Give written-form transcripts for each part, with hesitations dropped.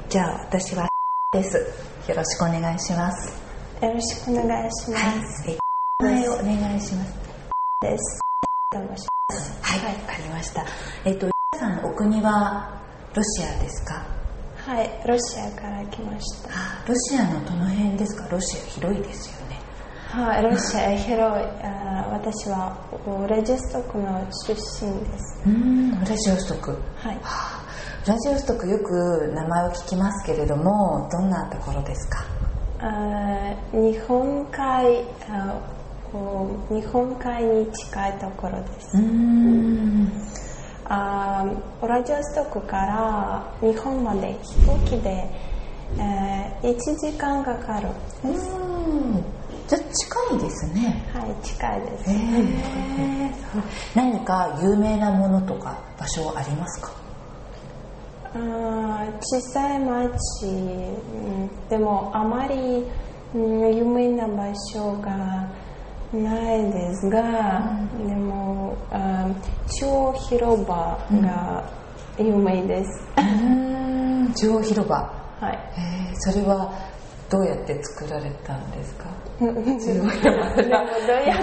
じゃあ私はです。よろしくお願いします。 よろしくお願いします。 名前をお願いします。 です。申します。 はい、わかりました。皆さんお国はロシアですか？ はい、ロシアから来ました。 ロシアのどの辺ですか？ロシア広いですよね。 はい、ロシア広い。私はウラジオストクの出身です。 ウラジオストク。 はい。 ウラジオストクよく名前を聞きますけれども、どんなところですか？ 日本海に近いところです。ウラジオストクから日本まで飛行機で、1時間かかる。 じゃあ近いですね。 はい、近いです。 何か有名なものとか場所はありますか？ 小さい町、でもあまり、有名な場所がないですが、でも中央広場が有名です。 中央広場。 はい。 それはどうやって作られたんですか？中央広場。 でもどうや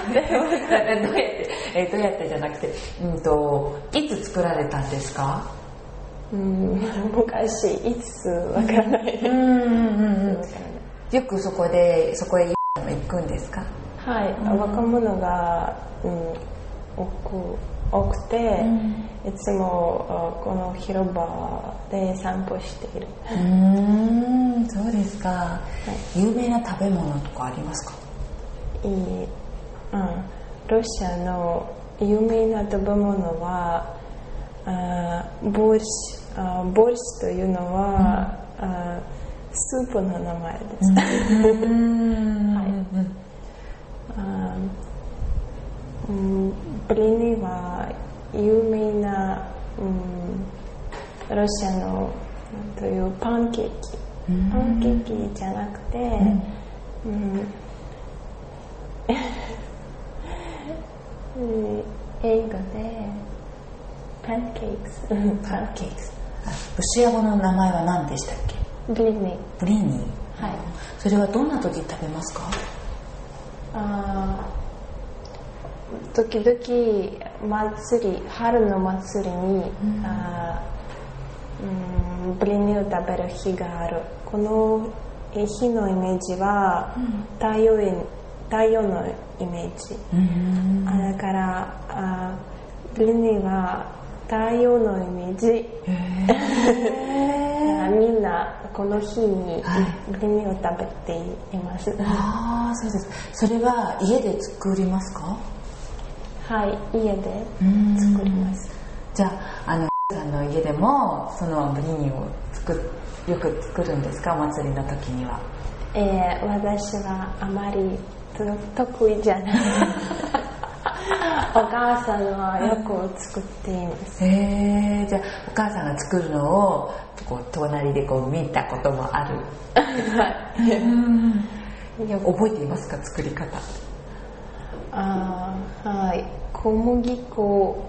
ってじゃなくて、いつ作られたんですか？ 昔、いつわからない。 よくそこへ行くんですか？ はい、若者が、多くて、いつもこの広場で散歩している。 そうですか。はい、有名な食べ物とかありますか？ ロシアの有名な食べ物はボルシュというのは、スープの名前です。ブリニは有名な、ロシアのというパンケーキ。パンケーキじゃなくて、英語でパンケーキス。 ロシア語の名前は何でしたっけ？ ブリニ。 ブリニ。 はい。 それはどんな時食べますか？ 時々春の祭りに、ブリニを食べる日がある。この日のイメージは、太陽のイメージ。だからブリニは太陽のイメージ。みんなこの日にブリニを食べています。 そうです。それは家で作りますか？ はい、家で作ります。 じゃあさんの家でもそのブリニをよく作るんですか？お祭りの時には。 私はあまり得意じゃない。お母さんはよく作っています。 じゃあお母さんが作るのを隣で見たこともある。覚えていますか？作り方。 はい、小麦粉、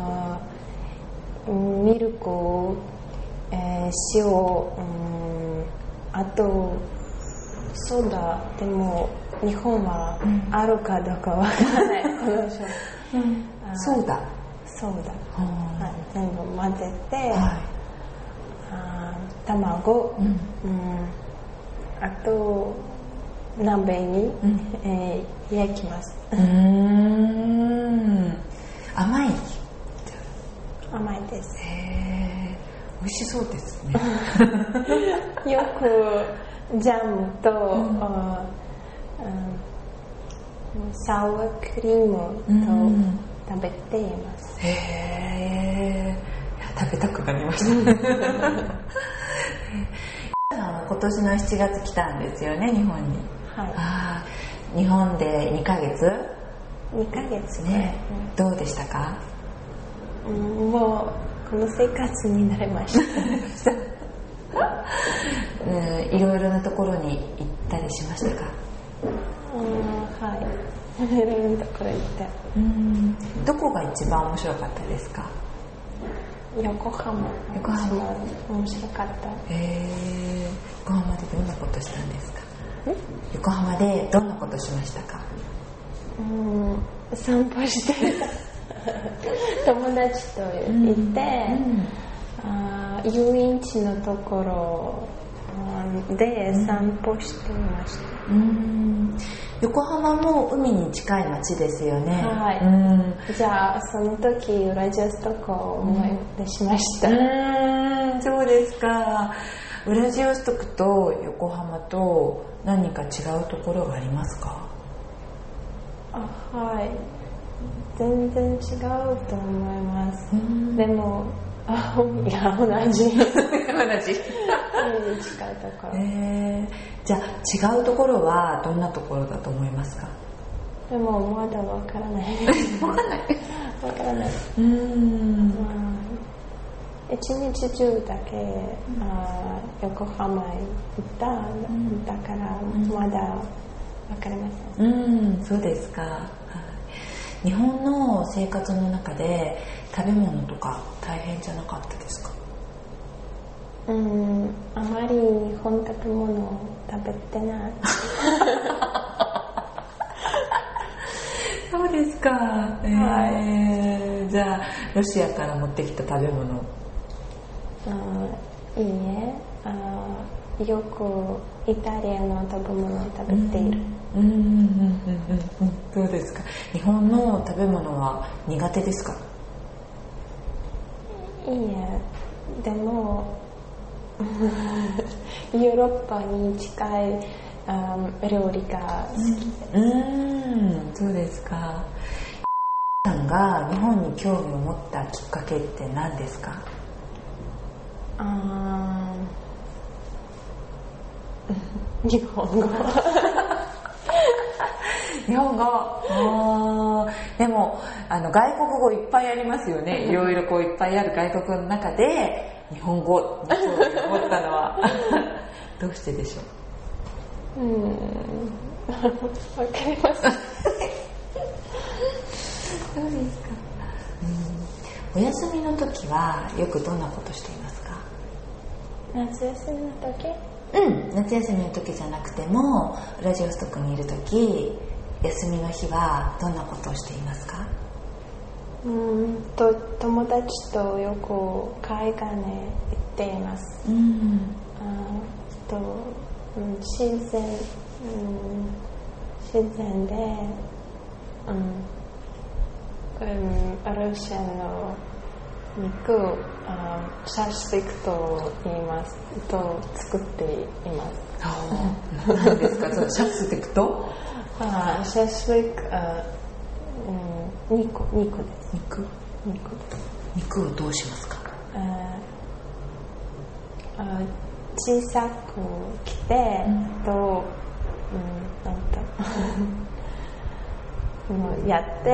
ミルク、塩、あとソーダ。でも日本はあるかどうかわからない。この商品。 ソーダ。 全部混ぜて、卵、あと鍋に、焼きます。甘いです。 美味しそうですね。 よくジャムと、サワークリームと食べています。 食べたくなりました。今年の7月来たんですよね、日本に。日本で2ヶ月ね。 どうでしたか？ もうこの生活になりました。 いろいろなところに行ったりしましたか？ はい、いろいろなところ行って。 どこが一番面白かったですか？ 横浜面白かった。 横浜でどんなことしたんですか？横浜でどんなことしましたか？ 散歩して友達と行って、遊園地のところで散歩していました。 横浜も海に近い町ですよね。 はい。じゃあその時ウラジオストクを思い出しました。 そうですか。ウラジオストクと横浜と何か違うところがありますか？ はい。全然違うと思います。でもいや同じ。近いところ。 じゃあ違うところはどんなところだと思いますか？ でもまだわからない。 わからない。 わからない。一日中だけ横浜へ行った。だからまだわかりません。 そうですか。日本の生活の中で食べ物とか大変じゃなかったですか？ あまり日本食べ物を食べてない。 そうですか。じゃあロシアから持ってきた食べ物。 いいえ。よくイタリアの食べ物を食べている。 そうですか。日本の食べ物は苦手ですか？ いいえ。でもヨーロッパに近い料理が好き。 そうですか。さんが日本に興味を持ったきっかけって何ですか？ 日本語。 日本語。でも外国語いっぱいありますよね。いろいろこういっぱいある外国の中で日本語に興味を持ったのはどうしてでしょう？ わかりません。 そうですか。お休みの時はよくどんなことしていますか？ 夏休みの時？ 夏休みの時じゃなくてもウラジオストクにいる時、休みの日はどんなことをしていますか？ 友達とよく海岸へ行っています。自然で、ロシアの肉をシャシリクと言いますと作っています。 何ですか？そのシャシリクと？ シャシリク肉です。 肉をどうしますか？ 小さく切ってやって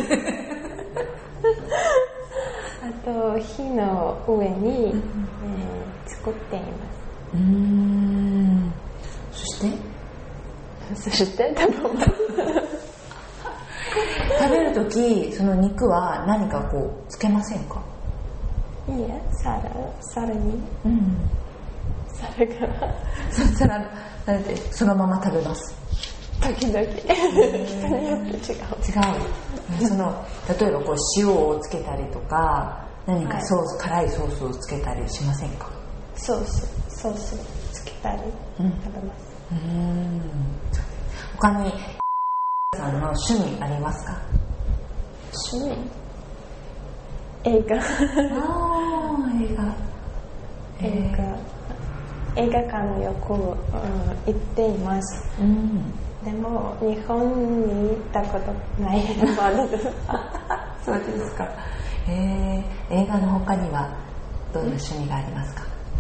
あと火の上に、作っています。そして食べるときその肉は何かこうつけませんか？ いいえ、皿に、 皿でそのまま食べます。 時々人によって違う。 例えばこう塩をつけたりとか何か辛いソースをつけたりしませんか？ ソースつけたり食べます。 他にさんの趣味ありますか？ 趣味？映画。映画館によく行っています。でも日本に行ったことないまだです。 そうですか。映画の他にはどんな趣味がありますか？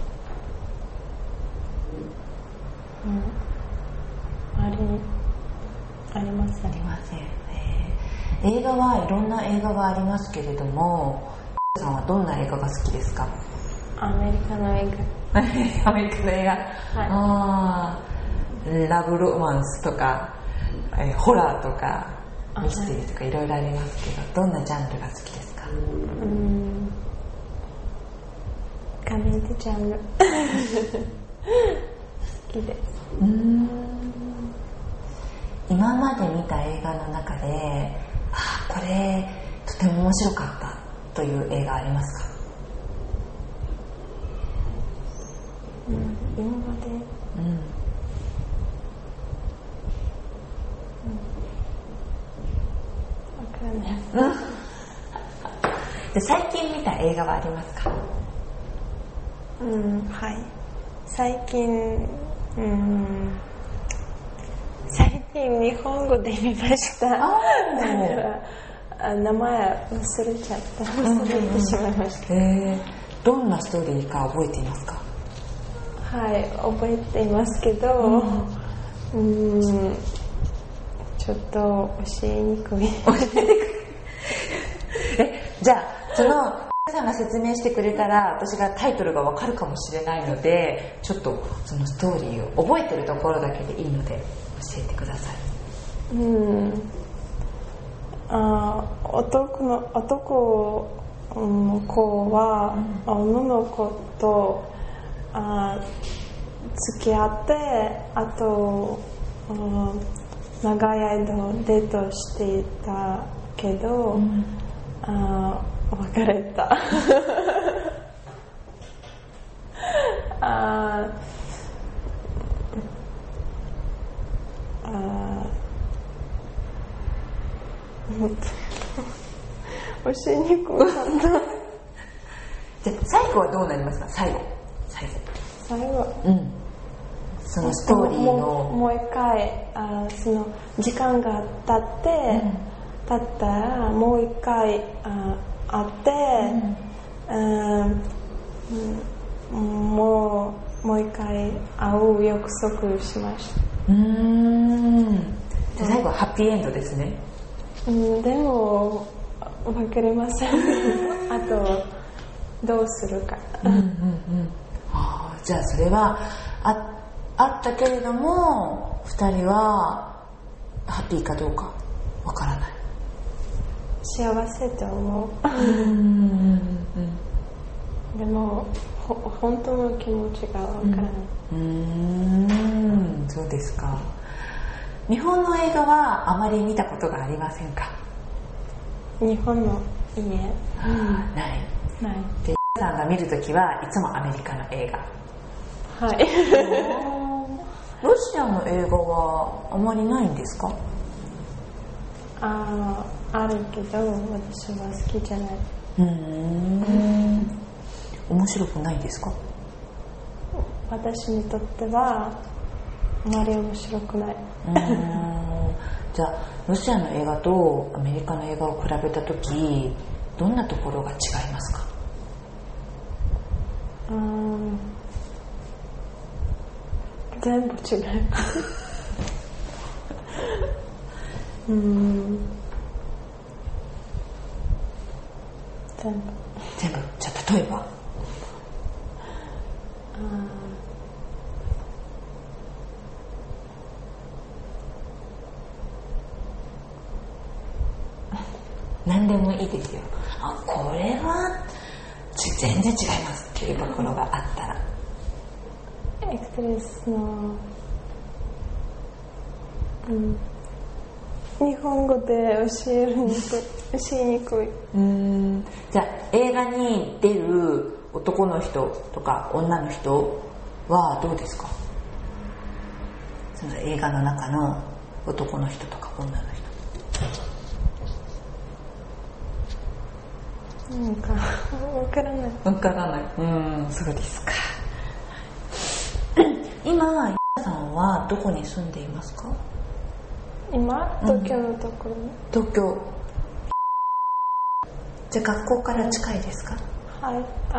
ありません。 映画はいろんな映画がありますけれども、さんはどんな映画が好きですか？ アメリカの映画。 アメリカの映画。ラブロマンスとか、ホラーとかミステリーとかいろいろありますけど、どんなジャンルが好きですか？ カメディジャンル好きです。 今まで見た映画の中で、これとても面白かったという映画ありますか？ 今まで、わからない。 で、最近見た映画はありますか？ はい。最近日本語で見ました。だから名前忘れちゃった。忘れてしまいました。 どんなストーリーか覚えていますか？ はい、覚えていますけど、ちょっと教えにくい。 じゃあその皆さんが説明してくれたら私がタイトルが分かるかもしれないので、ちょっとそのストーリーを覚えてるところだけでいいので教えてください。 男の子は女の子と付き合って、あと長い間デートしていたけど、別れた。教えにくかった。 じゃあ最後はどうなりますか？最後、そのストーリーのもう一回その時間が経ったらもう一回会って、もう一回会う約束しました。 じゃあ最後はハッピーエンドですね。 でも分かりません。あとどうするか。 じゃあそれはあったけれども2人はハッピーかどうかわからない。 幸せと思う。でも本当の気持ちがわからない。 そうですか。日本の映画はあまり見たことがありませんか？ 日本の家、ない。 で、さんが見るときはいつもアメリカの映画。 はい。 ロシアの映画はあまりないんですか？ あるけど私は好きじゃない。 面白くないですか？ 私にとってはあまり面白くない。 じゃあロシアの映画とアメリカの映画を比べたときどんなところが違いますか？ 全部違う。 全部。じゃあ例えば何でもいいですよ。これは全然違いますっていうところがあったら。 エクトレスの、日本語で教えにくい。 じゃあ映画に出る男の人とか女の人はどうですか？その映画の中の男の人とか女の人。 わからない。 そうですか。今ゆかさんはどこに住んでいますか？ 今東京のところに。 東京。じゃあ学校から近いですか？ はい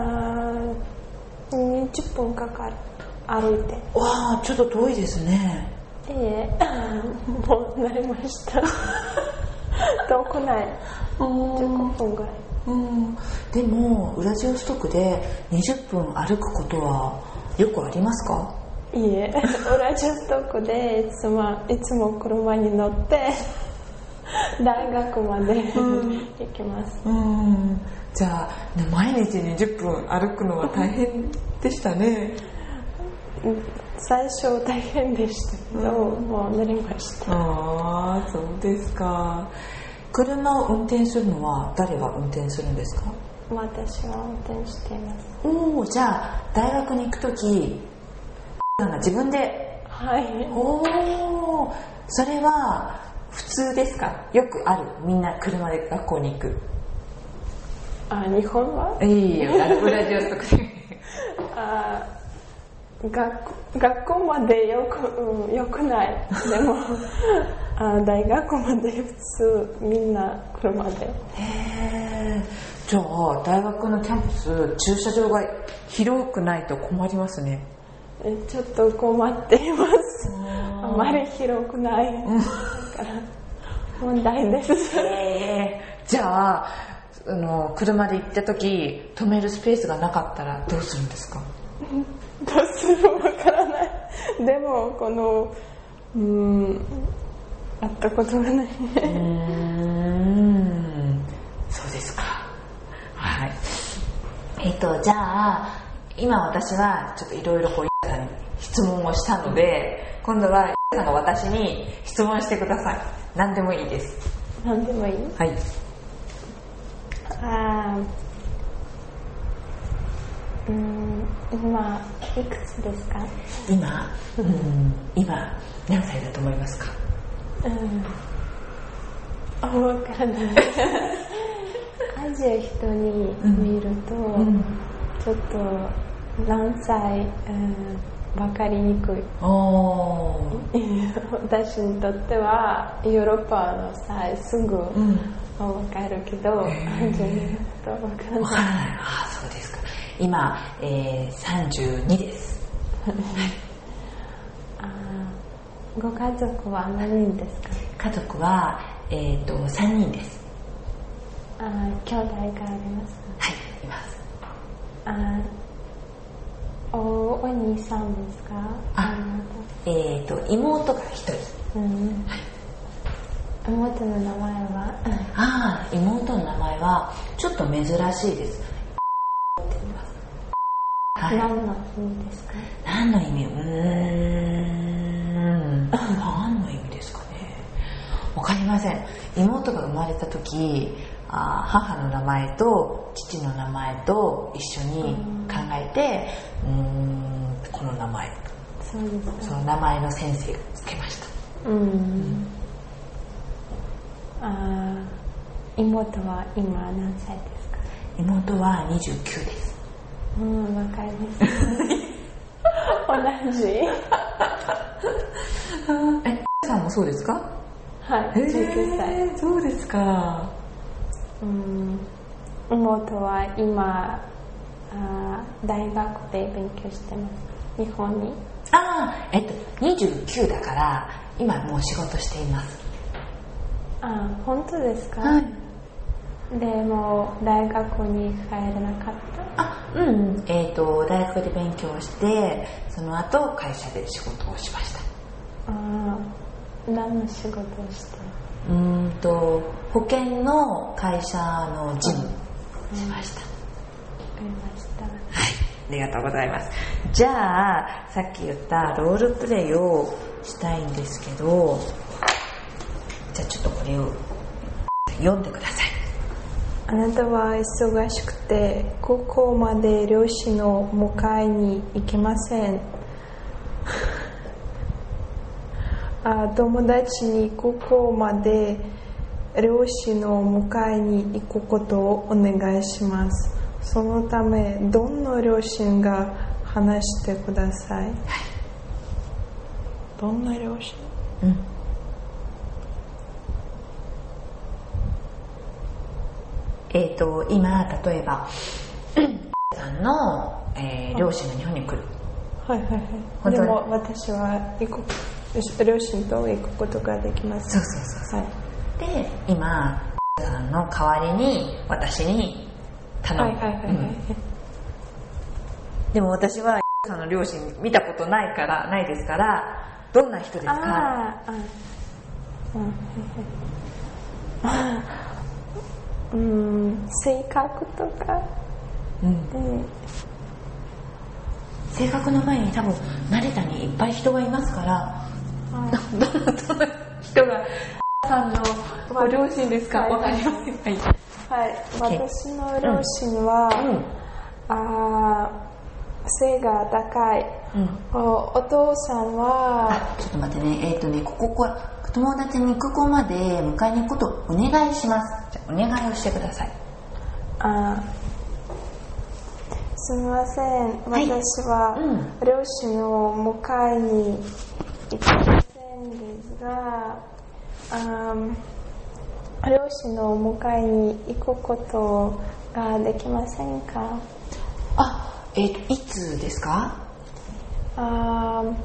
。20分かかる。歩いて。 わあ、ちょっと遠いですね。 いいえ、もう慣れました。遠くない。15分ぐらい。 でもウラジオストクで20分歩くことはよくありますか？ いいえ、ウラジオストクでいつも車に乗って大学まで行きます。 じゃあ毎日20分歩くのは大変でしたね。 最初大変でしたけど、もう慣れました。 ああ、そうですか。車を運転するのは誰が運転するんですか？ 私は運転しています。 おお、じゃあ大学に行くとき自分で。 はい。 おお、それは普通ですか？よくある、みんな車で学校に行く。 日本は？ いいよ、ウラジオストクで。 学校までよくない。でも大学まで普通みんな車で。 へー。じゃあ大学のキャンパス、駐車場が広くないと困りますね。 ちょっと困っています。あまり広くないから問題です。 じゃあ車で行った時止めるスペースがなかったらどうするんですか？ どうするわからない。でも会ったことがない。 そうですか。はい。じゃあ今私はちょっといろいろ質問をしたので、今度はさんが私に質問してください。何でもいいです。 何でもいい？ はい。 今いくつですか？ 今何歳だと思いますか？ わからない。アジア人に見ると、ちょっと何歳分かりにくい。私にとってはヨーロッパの際すぐ分かるけど、アジアにと分からない。 あ、そうですか。今、32です。 ご家族は何人ですか？ 家族は、3人です。 兄弟がありますか？ はい、います。 お兄さんですか？ 妹が1人。 妹の名前は？ 妹の名前はちょっと珍しいです。 何の意味ですか？ 何の意味？何の意味ですかね。わかりません。妹が生まれた時、母の名前と父の名前と一緒に考えて、この名前。 そうですか。 その名前の先生がつけました。 妹は今何歳ですか？ 妹は29です。 若いです。同じ。 さんもそうですか？ はい、19歳。 そうですか。 妹は今大学で勉強してます。日本に。 29だから今もう仕事しています。 本当ですか？ はい。 でも大学に入らなかった？ 大学で勉強してその後会社で仕事をしました。 何の仕事をして保険の会社の事務しました。 わかりました。 はい、ありがとうございます。じゃあさっき言ったロールプレイをしたいんですけど、じゃあちょっとこれを読んでください。 あなたは忙しくて高校まで両親の迎えに行けません。友達に高校まで両親の迎えに行くことをお願いします。そのためどんな両親が話してください。どんな両親？ 今例えばさんの、両親が日本に来る。 でも私は両親と行くことができます。 そう、で今さんの代わりに私に頼む。でも私はさんの両親見たことないですから、どんな人ですか？ 性格とか、 性格の前に多分成田にいっぱい人がいますから、どの人がさんのご両親ですか？わかります。 はい、私の両親は、背が高い、お父さんはちょっと待ってね、ここ友達に空港まで迎えに行くことをお願いします。じゃあお願いをしてください。 すみません、私は両親を迎えに行きませんですが、両親を迎えに行くことができませんか？ いつですか ？9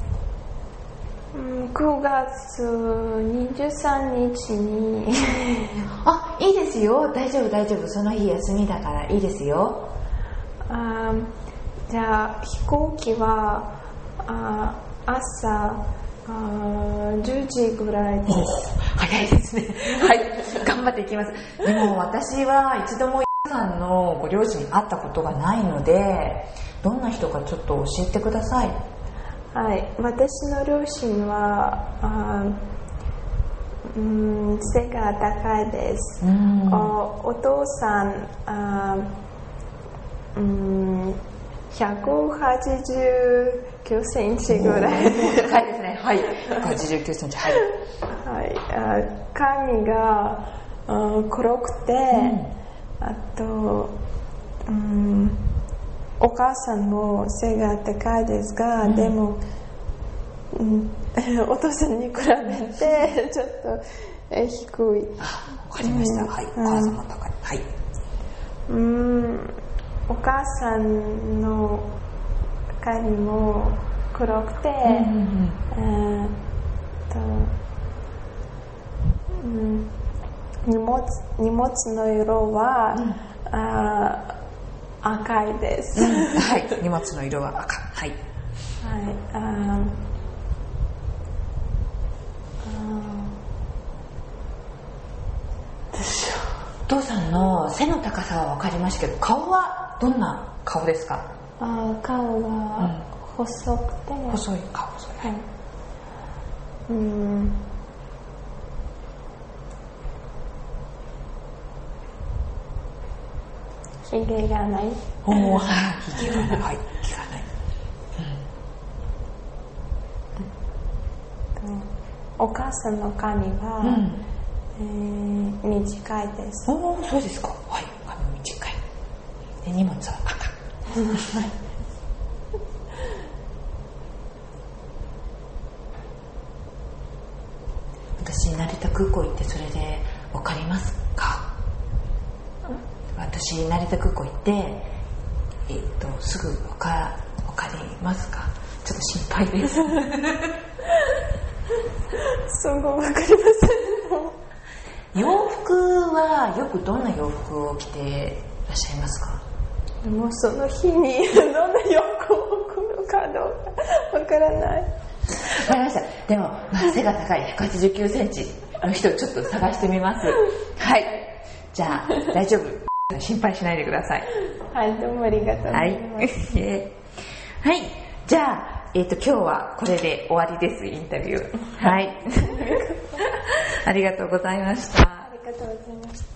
月23日にいいですよ、大丈夫、その日休みだからいいですよ。 じゃあ飛行機は朝10時ぐらいです。 早いですね。はい、頑張っていきます。でも私は一度もさんのご両親に会ったことがないので、どんな人かちょっと教えてください。 はい、私の両親は背が高いです。お父さん189センチぐらい。 高いですね。はい、189センチ。はい。 髪が黒くて、あとお母さんも背が高いですが、でも、お父さんに比べてちょっと低い。 わかりました。はい、お母さんも高い。はい。 お母さんの髪も黒くて、荷物の色は、赤いです。 はい、荷物の色は赤。はい。お父さんの背の高さは分かりましたけど、顔はどんな顔ですか？ 顔が細くて、 細い顔。はい。 ひげがない。 ひげがない。はい、ひげがない。 お母さんの髪は、短いです。 そうですか。はい、髪短い。で、荷物は赤。私、成田空港行ってそれで分かりますか？私、成田空港行って、すぐ分かりますか？ちょっと心配です。 そう分かりません。 洋服はよくどんな洋服を着ていらっしゃいますか？ もうその日にどんな洋服を着るかどうか分からない。 分かりました。でも、背が高い189センチの人をちょっと探してみます。はい。じゃあ大丈夫。心配しないでください。 はい、どうもありがとうございます。 はい。じゃあ、今日はこれで終わりです、インタビュー。はい。ありがとうございました。 ありがとうございました。